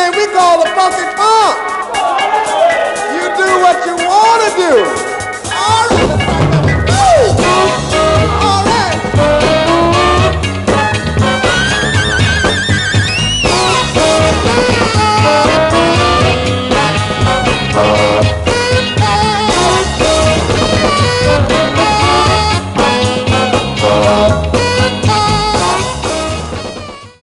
thing we call the funky funk. You do what you want to do.